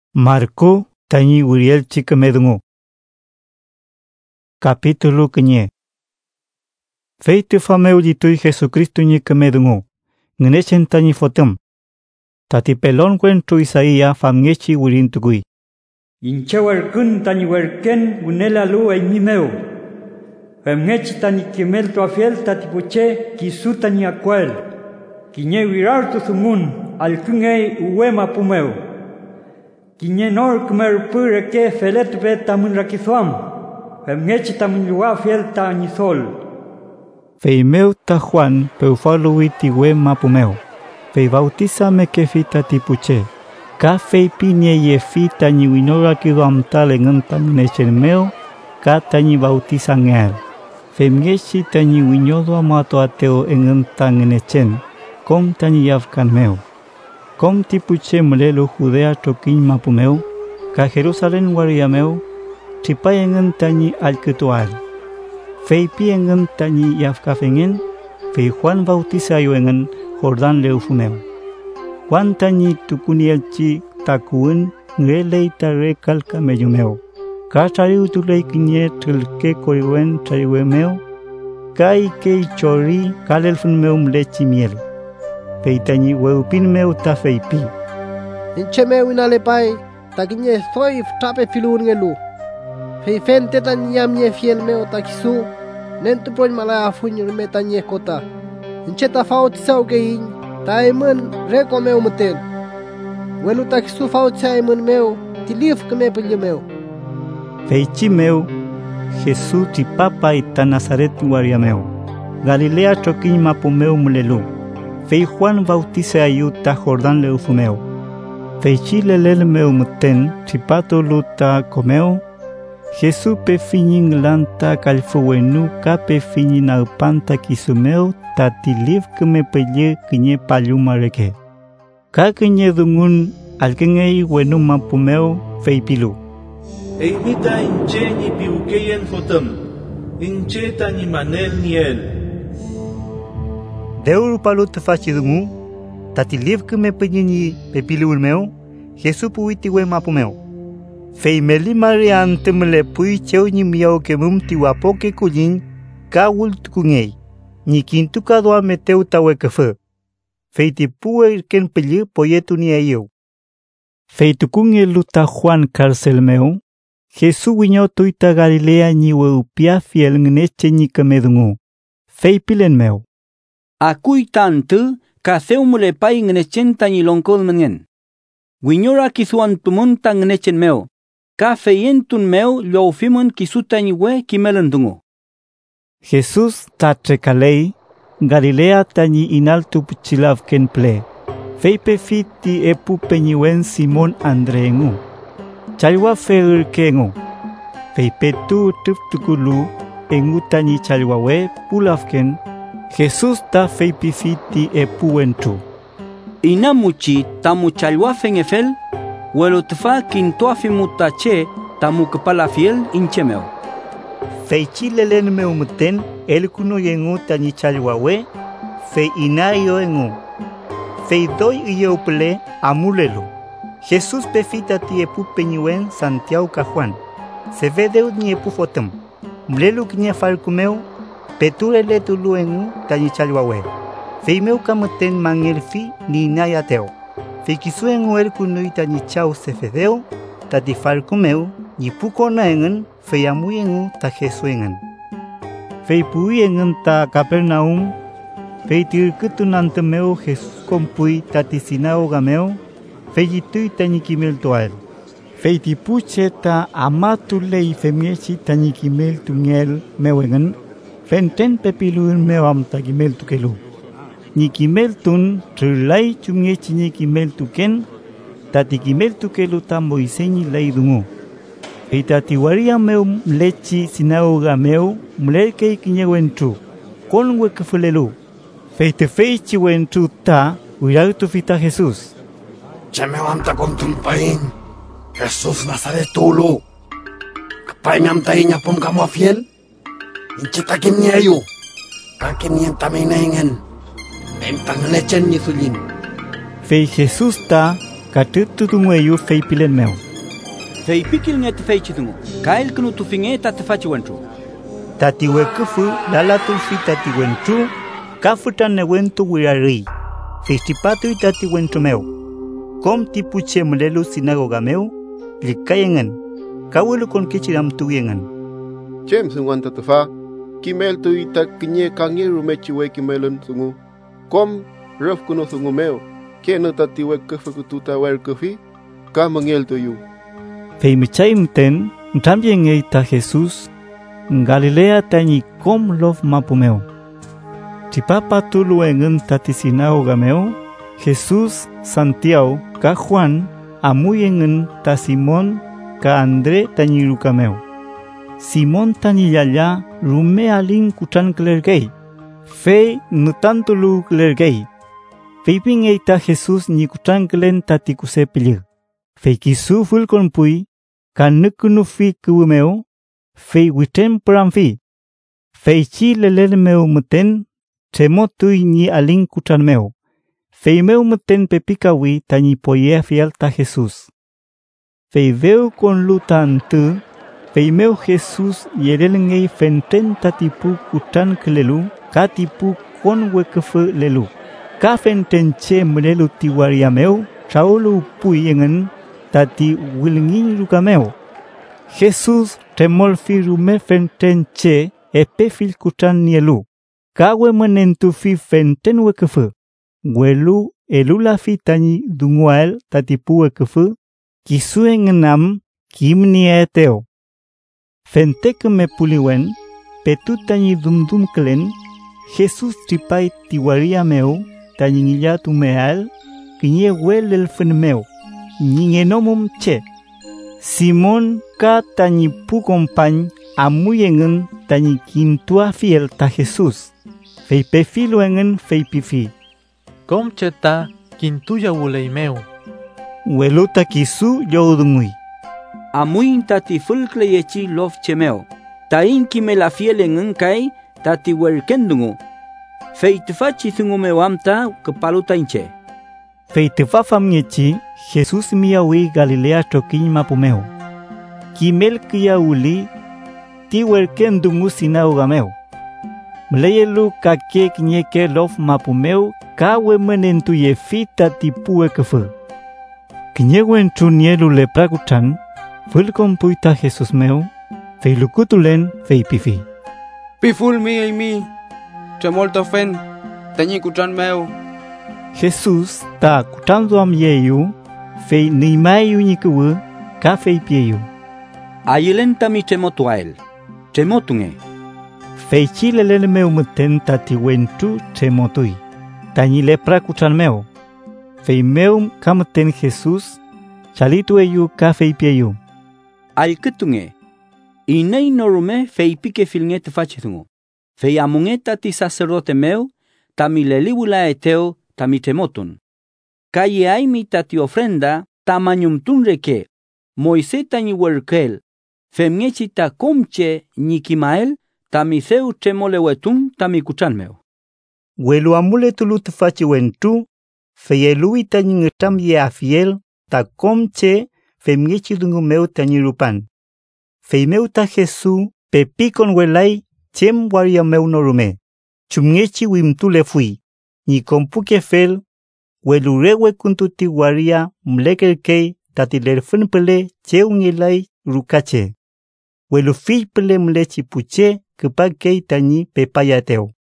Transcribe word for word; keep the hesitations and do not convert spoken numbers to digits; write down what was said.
Marco tanyi Uriel chikemedungu. Capítulo kenye. Feite fameu ditui Jesucristo ni kemedungu. Ngenechen tanyi fotem. Tati pelon kwentu Isaia famngechi urintugui. Inchawar kun tanyi werken unela lu ay mimeu. Famngechi tanyi kimel tu afiel tati puche kisu tanyi akwel. Kinye wirar tu thumun al kungay uwema pumeu. Kinye nor kumer pure ke felet be tamun rakithuam. Famngechi tamun luwa fiel tanyi sol. Feimeu ta Juan peufaluwi tiwe mapumeu. Fei bautiza me ke fita tipuche. Ka fei pinie ye fita ni winora kiduam tale ngentang nechen meo. Ka tanyi bautiza ngel. Fei mgechi tanyi winyodo amato ateo engentang nechen. Kom tanyi yafkan meo. Kom tipuche mlelo Judea tokin mapumeu. Ka Jerusalem wariameu. Tripai engentanyi alketual. Fei pi engen tanyi yafkafengen. Fei Juan bautiza yo engen Jordan leufumeu. Juan tanyi tukunielchi takuun ngrelei tare kalka meyumeu. Ka tari utulei kinye trilke koriwen tariwemeu. Ka ike chori kalelfunmeu mlechi miel. Fei tanyi weupin meu ta fei pi. Inchemeu inalepai takinye thoi tape filun ngelu. Fei fente tanyamye fiel meu takisu. Nentu poin malaya funyur me tanye kota. Incheta fautisa ugein taimun reko meu muten. Welu takisu fautisa imun meu tilif keme pilyo meu. Feichi meu Jesu ti papa ita Nazaret waria meu. Galilea chokin mapumeu mulelu. Fei Juan bautiza ayuta Jordan leufumeu. Feichi lelel meu muten tripato luta comeu. Jesu pe finin lanta calfuenu ka pe finin alpanta kisumeu tati liv keme peye kinye paluma reke. Ka kinye dungun alkengei wenu mapumeu feipilu. Eimita inche ni piukeyen fotem, inche tani manel niel. Deur palut fachidungu, tati liv keme peye ni pepilu meu, Jesu puiti we mapumeu. Fei meli marian temele pui cheu ni miau ke mumti wapoke kulin ka wult kungei. Ni kintu ka doa meteu tawe kefe. Fei ti pue ken peli poyetu ni ayeu. Fei tukunge luta Juan cárcel meu. Jesu winyo tuita Galilea ni weupia fiel ngneche ni kemedungu. Fei pilen meu. Akui tantu ka theumule pai ngnechen tani longkol mengen. Winyora kisuan tumunta ngnechen meu. Ka feyentun meu lo fimun kisutani we kimelendungu. Jesús tatrekalei Galilea tani inaltu puchilav kenple. Feipe fiti epu peñiwen Simón Andreengu. Chalwa feur kengu. Feipe tu tuptukulu engu tani chalwa we pulafken. Jesús ta feipi fiti epu wentu. Inamuchi tamu chalwa fengefel. Welo tfa kintoafi mutache tamu kepala fiel inchemeu. Feichi lelen meu muten el kuno yengu tani chalwawe. Fei inayo engu. Fei doi iyeuple amulelu. Jesús pefita ti epu peñuen Santiago ka Juan. Se vedeu ni epu fotem. Mlelu knya falkumeu. Peture letulu engu tani chalwawe. Fei meu kamuten mangelfi ni inayateo. Fikisuen uel kunuita ni chau sefedeo, tati falcumeu, ni puko na engen, feyamuyengu ta Jesuengen. Fei puyengen ta Capernaum, fei tirkutunantemeu Jesus compui tati sinao gameu, fei jitui tani kimel toal. Fei tipuche ta amatulei femiechi tani kimel tungel meuengen, fenten pepiluun mewam ta kimel tukelu. Ni kimel tun trilai chungechi ni kimel tuken tati kimel tukelu tambo iseñi lay dungu. E tati waria meu mlechi sinauga meu mleke kinyewentu kon wekefulelu. Feite feichi wentu ta wirautu fita Jesús. Cheme wanta con tulpain Jesús Nazaretulu. Kapai miamta inya pum kamu fiel. Incheta kimnyeyu. Kakimnyen taminaingen. Entang lechen ni sulin. Fei Jesús ta Katut tutungueyu fei pilen meu. Fei pikil nget fei chitungu. Kail kenu tufinge ta tefachi wentru. Tati wekufu lalatul fi tati wentru. Kafutan ne wentu wirari. Festipatu tati wentru meu. Kom tipuche mulelu sinagoga meu. Likayengan. Kawelu kon kichiram tuyengan. Chem sungwan tatufa. Kimel tu ita kinye kange rumechi we kimelun sungu. Kom ref kuno sungu meu. Keno tati we kufu kututa wer kufi. Ka mangel tu yu. Fei michay mten. También eita Jesús. Galilea tani kom lov mapumeo. Tipapa tulu engen tati sinagoga meu. Jesús Santiago ka Juan amuy engen ta Simón ka André tani rukameu. Simón tani yaya rume alin kutan klergei. Fe nutantulu klergei. Feiping eita Jesús ni kutan klen tati kusepili. Fe kisu fulkon pui ka nukunu fi kuumeu. Fe witem pramfi. Fe chi lelel meu muten. Temotui ni alin kutan meu. Fei meu meten pepikawi tani poye fiel ta Jesús. Fei veu con lutan tu. Fei meu Jesús yerelengei fenten tatipu kutan kelelu. Katipu kon wekefe lelu. Ka fenten che mlelu tiwaria meu. Chaulu puyengen tati wilngin luka meu. Jesús temol fi rume fenten che epefil kutan nielu. Kawe menentu fi fenten wekefe. Welu elula fi tani dunguael tatipu wekefe. Kisuen nam kimni eteo. Fentek me puliwen. Petu tani dumdum klen. Jesus tripai tiwaria meu. Tani ngilla tumeal. Kinye wel el fen meu. Ningenomum che. Simon ka tani pu compañ. Amuyengen tani kintua fiel ta Jesus. Fei pefilo engen fei pifi. Kom cheta kintuya wulei meu. Weluta kisu yodungui. Amuin tati fulkle yechi lof chemeo. Tain kime la fiel engen kai tati werkendungu. Fei tefachi thungu meu amta kepaluta inche. Fei tefafam yechi Jesus miawi Galilea tokin mapumeo. Kimel kia uli ti werkendungu sinagoga meu. Mleyelu kake kinyeke lof mapumeu kawe menentu ye fita tipue kefe. Kinyewen tunielu leprakutan, fulkon puita Jesus meu, fei lukutulen fei pifi. Piful mi ay mi, tremolto fen, tanyi kutan meu. Jesus ta kutanzo am yeyu, fei nimayu nyikuwe, ka fei pieyu. Ayelenta mi tremotuael, tremotunge. Fei chilelele meu meten tati wentu tremotui. Tani lepra kutan meu. Fei meu kamten Jesus. Chalitu eyu ka fei pieyu. Al ketunge. Inei norume fei pike filnge te fachithungu. Fei amunge tati sacerdote meu. Tami lelibula eteo tami temotun. Kaye aimi tati ofrenda. Tamanyum tunreke. Moise tani werkel. Femngechita komche nikimael. Tami theu tremolewetun tami kuchan meu. Welu amule tulu tefachi wentu, feyelui tani ngetam ye afiel, ta komche femgechi dungu meu tani rupan. Fei meu ta Jesu, pepikon welai, chem waria meu norume. Chumgechi wimtule fui, ni kompuke fel, welu rewe kuntuti waria mlekelkei, tati lerfen pele, che ungelai rukache. Welu fi pele mlechi puche, kepakei tani pepayateo.